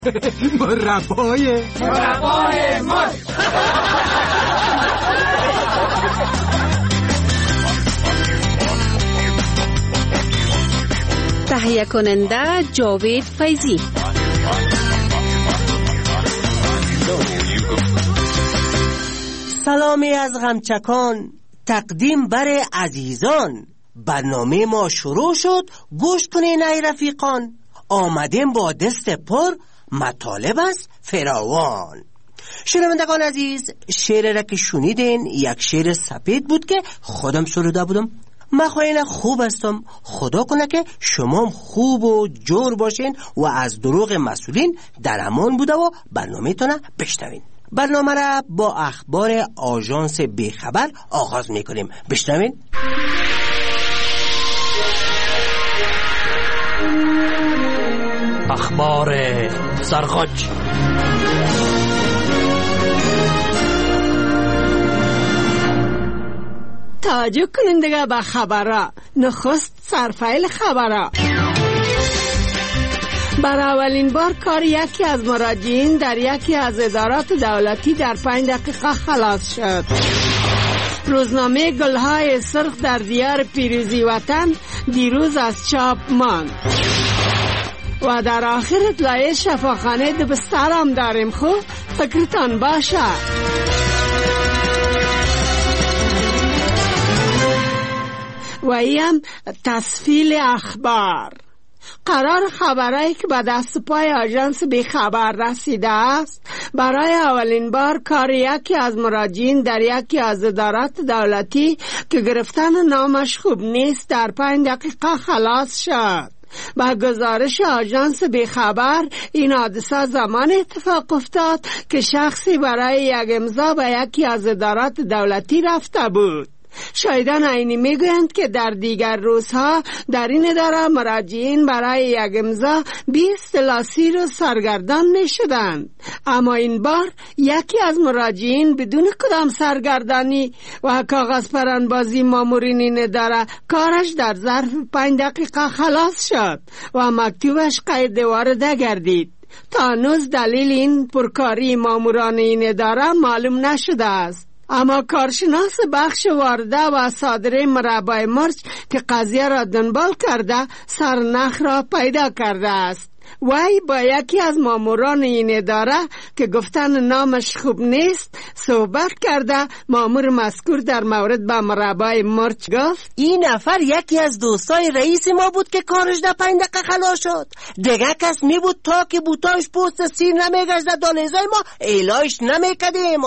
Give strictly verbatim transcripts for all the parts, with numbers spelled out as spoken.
مربای مربای مرچ. تهیه کننده جاوید فیضی. سلامی از غمچکان تقدیم بر عزیزان. برنامه ما شروع شد، گوش کنین ای رفیقان. آمدیم با دست پر مطالب است فراوان. شنوندگان عزیز، شعر را که شنیدین یک شعر سپید بود که خودم سروده بودم. من خواهیم خوب هستم، خدا کنه که شما خوب و جور باشین و از دروغ مسئولین در امان بوده و برنامه تونه بشنوین. برنامه را با اخبار آژانس بیخبر آغاز میکنیم. بشنوین. اخبار سرخوش. توجه کنندگان به خبرها. نخست سرفیل خبرها. برای اولین بار کار یکی از مراجعین در یکی از ادارات دولتی در پنج دقیقه خلاص شد. روزنامه گلهای سرخ در دیار پیروزی وطن دیروز از چاپ ماند. و در آخر اطلاعیه شفاخانه دبستر هم داریم. خوب فکرتان باشه. و ایم تصفیل اخبار. قرار خبرایی که به دست پای آژانس بیخبر رسیده است برای اولین بار کار یکی از مراجعین در یکی از ادارات دولتی که گرفتن نامش خوب نیست در پنج دقیقه خلاص شد. با گزارش آژانس بیخبر این حادثه زمان اتفاق افتاد که شخصی برای یک امضا به یکی از ادارات دولتی رفته بود. شاهدان عینی میگویند که در دیگر روزها در این اداره مراجعین برای یک امضا بیست الی سی روز سرگردان میشدند، اما این بار یکی از مراجعین بدون کدام سرگردانی و کاغذ پرانبازی مامورین این اداره کارش در ظرف پنج دقیقه خلاص شد و مکتوبش قید وارده گردید. تا هنوز دلیل این پرکاری ماموران این اداره معلوم نشده است، اما کارشناس بخش وارده و صادره مربای مرچ که قضیه را دنبال کرده سرنخ را پیدا کرده است. وی با یکی از ماموران این اداره که گفتن نامش خوب نیست صحبت کرده. مامور مذکور در مورد به مربای مرچ گفت این نفر یکی از دوستای رئیس ما بود که کارش در پنج دقیقه خلاص شد. دیگه کس می بود تا که بوتاش پوست سیر نمیگشت دالیزای ما ایلاش نمیکدیم.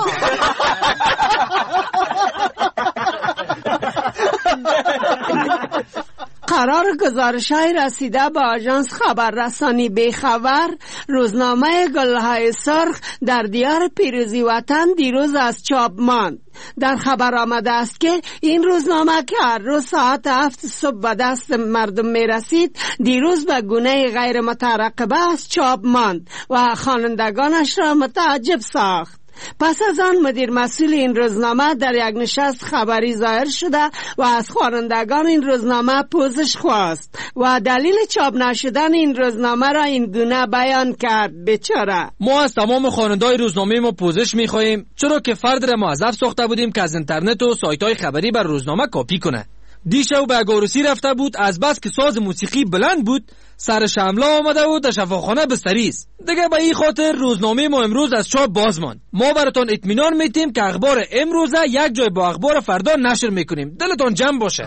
قرار گزارش های رسیده به آژانس خبررسانی بیخبر روزنامه گلهای سرخ در دیار پیروزی وطن دیروز از چاپ ماند. در خبر آمده است که این روزنامه که هر روز ساعت هفت صبح به دست مردم می رسید دیروز به گونه غیر مترقبه از چاپ ماند و خوانندگانش را متعجب ساخت. پس از آن مدیر مسئول این روزنامه در یک نشست خبری ظاهر شده و از خوانندگان این روزنامه پوزش خواست و دلیل چاپ نشدن این روزنامه را این گونه بیان کرد. بیچاره ما از تمام خواننده‌های روزنامه ما پوزش می‌خواهیم، چرا که فرد را موظف ساخته بودیم که از اینترنت و سایت‌های خبری بر روزنامه کپی کنه. دیشب به گاروسی رفته بود، از بس که ساز موسیقی بلند بود سرش حمله آمده و در شفاخانه بستری است. دیگه به این خاطر روزنامه ما امروز از چاپ باز ماند. ما براتون اطمینان میدیم که اخبار امروزه یک جای با اخبار فردا نشر میکنیم. دلتون جمع باشه.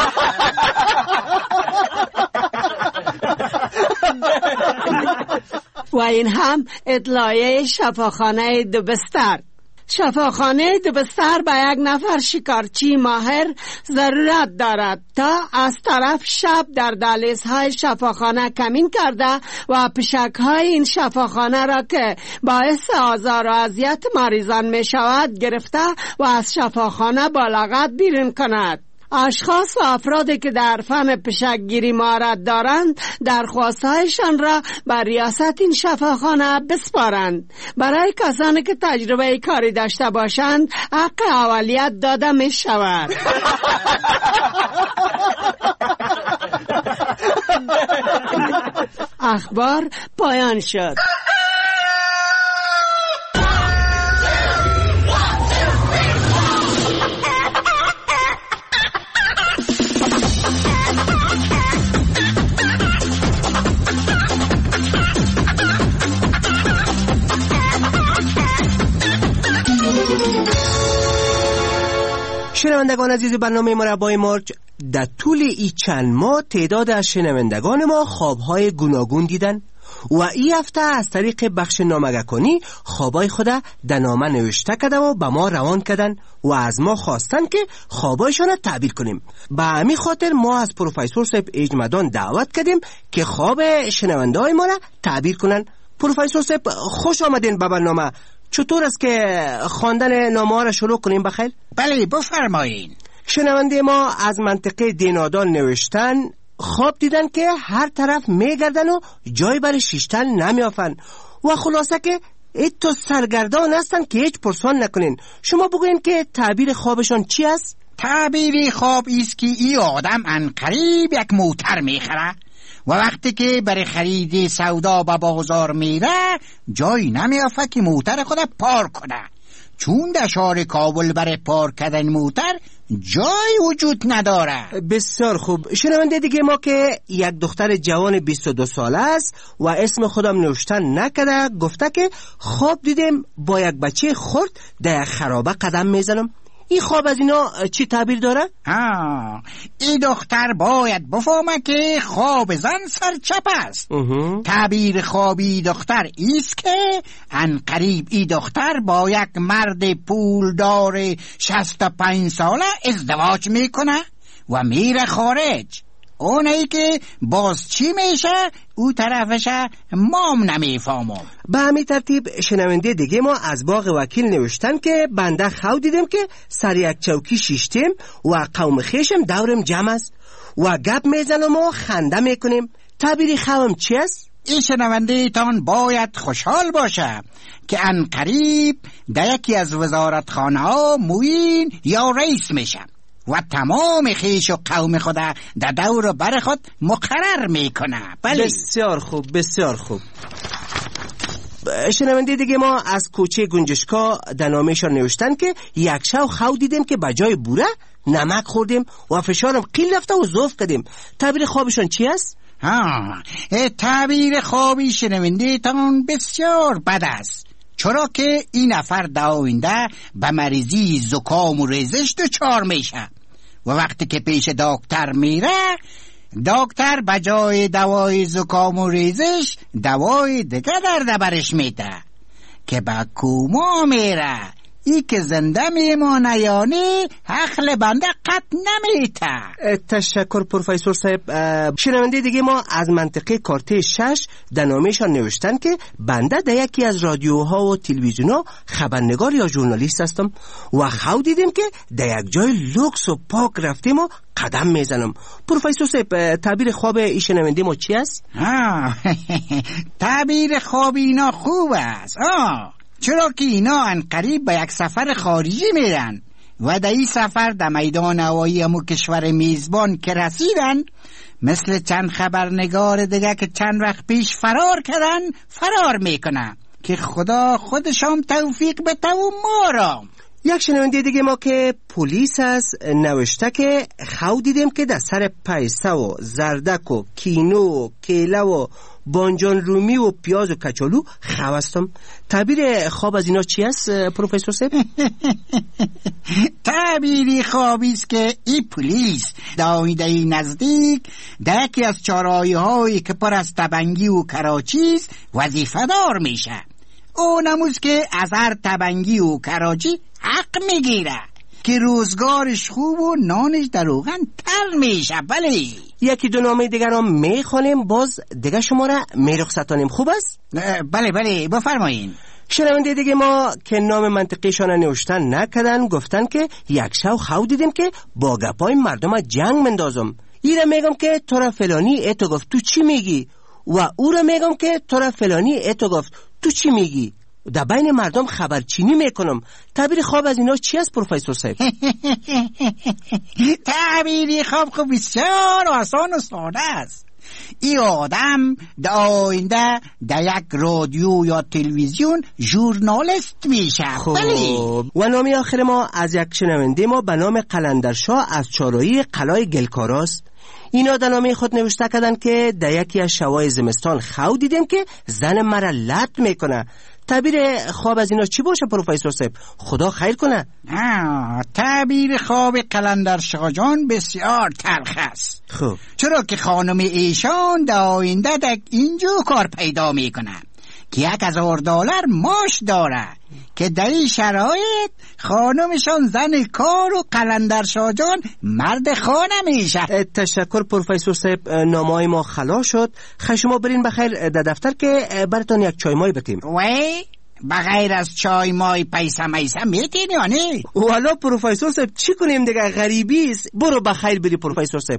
و این هم اطلاعیه شفاخانه دبستر. شفاخانه دبستر به یک نفر شکارچی ماهر ضرورت دارد تا از طرف شب در دهلیزهای شفاخانه کمین کرده و پشکهای این شفاخانه را که باعث آزار و اذیت مریضان می شود گرفته و از شفاخانه با لغت بیرون کند. اشخاص و افرادی که در فن پشکگیری مهارت دارند درخواست‌هایشان را بر ریاست این شفاخانه بسپارند. برای کسانی که تجربه کاری داشته باشند حق اولیت داده می شود. اخبار پایان شد. شنوندگان عزیز برنامه مربای مارچ، در طول این چند ماه تعداد از شنوندگان ما خوابهای گوناگون دیدن و این هفته از طریق بخش نامگه‌کنی خوابای خود در نامه نوشته کردن و به ما روان کردن و از ما خواستن که خوابایشان را تعبیر کنیم. به همین خاطر ما از پروفسور صاحب اجمدان دعوت کردیم که خواب شنونده های ما را تعبیر کنن. پروفسور صاحب خوش آمدین به برنامه. چطور است که خواندن نامه را شروع کنیم بخیر؟ بله بفرمایین. شنونده ما از منطقه دینادان نوشتن خواب دیدن که هر طرف میگردن و جای برای شیشتن نمیافن و خلاصه که ایتو سرگردان هستن که هیچ پرسان نکنین. شما بگوین که تعبیر خوابشان چی است؟ تعبیر خواب ایست که ای آدم انقریب یک موتر میخره و وقتی که برای خرید سودا به بازار میره جای نمیافه که موتر خود پارک کنه، چون در شهر کابل برای پارک کردن موتر جای وجود نداره. بسیار خوب. شنونده دیگه ما که یک دختر جوان بیست و دو ساله است و اسم خودم نوشتن نکرده گفته که خواب دیدم با یک بچه خرد در یک خرابه قدم میزنم. این خواب از اینا چی تعبیر داره؟ آه این دختر باید بفهمه که خواب زن سرچپ است. تعبیر خوابی دختر ایست که انقریب ای دختر با یک مرد پولدار شصت و پنج ساله ازدواج میکنه و میره خارج. اونایی که باز چی میشه او طرفش مام نمیفهمم. به همین ترتیب شنونده دیگه ما از باغ وکیل نوشتن که بنده خو دیدم که سر یک چوکی شیشتیم و قوم خیشم دورم جمع است و گپ میزنم و خنده میکنیم. تعبیر خوام چی است؟ این شنونده تان باید خوشحال باشه که انقریب در یکی از وزارتخانه ها معین یا رئیس میشه و تمام خیش و قوم خود در دور بر خود مقرر میکنه. بله. بسیار خوب بسیار خوب. شنونده دیگه ما از کوچه گنجشکا در نامه‌شان نوشتن که یک شو خو دیدیم که بجای بوره نمک خوردیم و فشارم قیل رفته و ضعف کردیم. تعبیر خوابشان چی است؟ ها تعبیر خوابی شنونده تان بسیار بد است، چرا که این نفر در آینده به مریضی زکام و ریزش دچار میشه و وقتی که پیش دکتر میره دکتر بجای دوای زکام و ریزش دوای دیگه در دبرش میده که به کوما میره. ای که زنده میمانه یعنی حقل بنده قط نمیته. تشکر پروفسور صاحب. شنونده دیگه ما از منطقه کارته شش در نامه‌شان نوشتن که بنده در یکی از رادیوها و تلویزیون‌ها خبرنگار یا ژورنالیست هستم و خو دیدم که در یک جای لوکس و پاک رفتیم و قدم میزنم. پروفسور صاحب تعبیر خواب این شنونده ما چی است؟ تعبیر خواب اینا خوب است، آه چرا که اینا انقریب به یک سفر خارجی میرن و در این سفر در میدان هوایی همو کشور میزبان که رسیدن مثل چند خبرنگار دیگه که چند وقت پیش فرار کردن فرار میکنن که خدا خودشام توفیق بده و ما را. یک شنونده دیگه ما که پلیس است نوشته که خو دیدیم که در سر پیسه و زردک و کینو و کیله و بانجان رومی و پیاز و کچالو خوستم. تعبیر خواب از اینا چی است پروفسور صاحب؟ تعبیری خوابی است که این پلیس در آینده نزدیک در یکی از چهارراهی هایی که پر از تبنگی و کراچی است وظیفه دار میشه. اونموز که از هر تبنگی و کراچی حق میگیره که روزگارش خوب و نانش در روغن تر میشه. بله. یکی دو نامه دیگر رو میخوانیم باز دیگه شما را میرخصتانیم. خوب است؟ بله بله بفرمایین. شنونده دیگه ما که نام منطقیشان نوشتن نکردن گفتن که یک شو خو دیدیم که با گپای مردم جنگ مندازم. ایره میگم که تو را فلانی ایتو گفت تو چی میگی و او را میگم که تو را فلانی ایتو گفت تو چی میگی. در بین مردم خبرچینی میکنم. تعبیر خواب از اینا چی است پروفسور صاحب؟ تعبیری خواب خوب بسیار آسان و ساده است. ای آدم در آینده در یک رادیو یا تلویزیون ژورنالیست میشه. خب و نام آخر ما از یک شنونده ما به نام قلندرشاه از چارایی قلای گلکاراست. اینا در نامه خود نوشته کردن که در یکی از شبای زمستان خو دیدیم که زن مرا لط میکنه. تعبیر خواب از اینا چی باشه پروفسور صاحب؟ خدا خیر کنه. آه، تعبیر خواب قلندرشاه جان بسیار تلخ است. خب چرا که خانم ایشان در آینده در اینجا کار پیدا میکنه که یک هزار دلار معاش داره که در این شرایط خانمشان زن کار و قلندرشاه جان مرد خانه میشه. تشکر پروفسور صاحب، نامه‌های ما خلاص شد. خیلی شما برین بخیر در دفتر که براتون یک چای مای بتیم. وای بغیر از چای مای پیسه میسه میتین یا نه؟ والا پروفسور صاحب چی کنیم دیگه، غریبی است. برو بخیر بری پروفسور صاحب.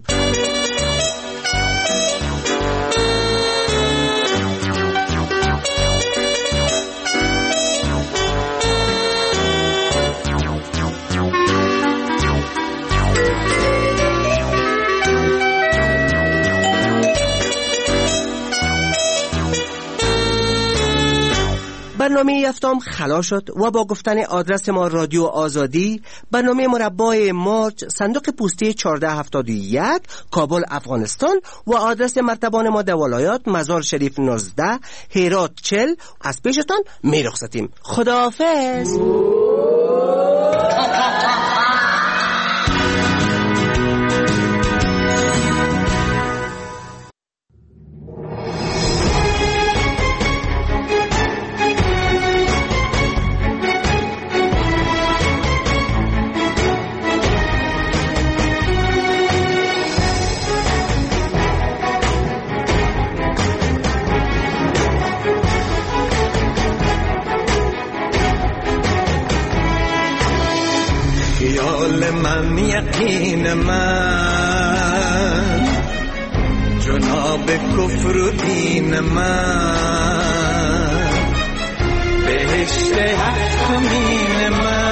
برنامه یفتم خلاص شد و با گفتن آدرس ما رادیو آزادی، برنامه مربع مارچ، صندوق پستی چهارده هفتاد و یک، کابل افغانستان و آدرس مرتبان ما در ولایات مزار شریف نوزده، هرات چهل از پیشتان می رخصتیم. خداحافظ. من یقین من جناب کفر و دین من بهشت حق مین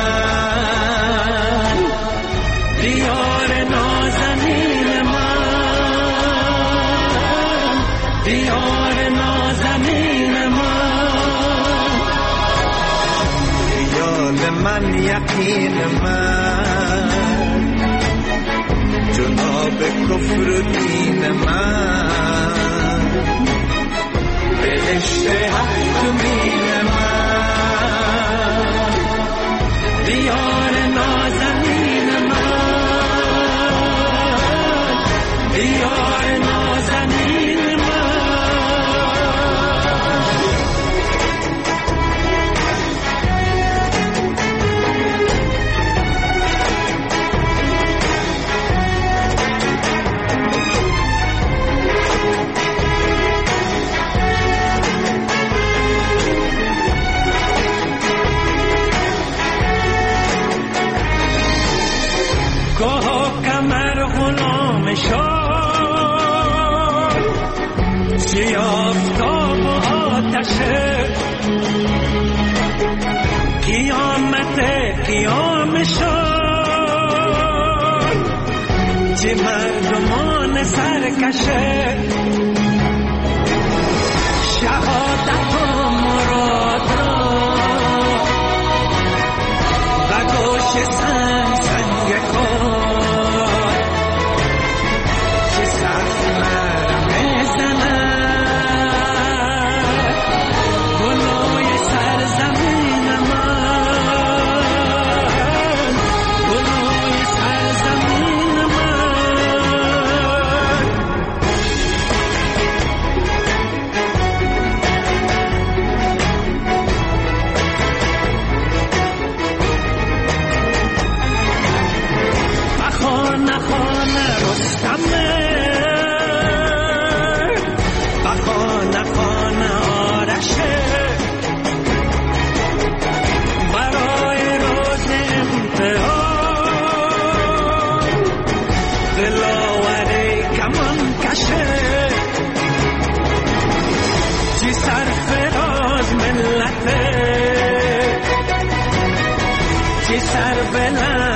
من دیار نازنین من دیار نازنین من خیال من یقین من جناب کفر و دین من بهشت حق مین من دیار نازنین من دیار نازنین آفتاب و آتشه قیامت قیام شد چه مردمان سرکشه شهادت و مراد را و گوش سنگ سنگ کن چه سخت مرم زنم سر بلند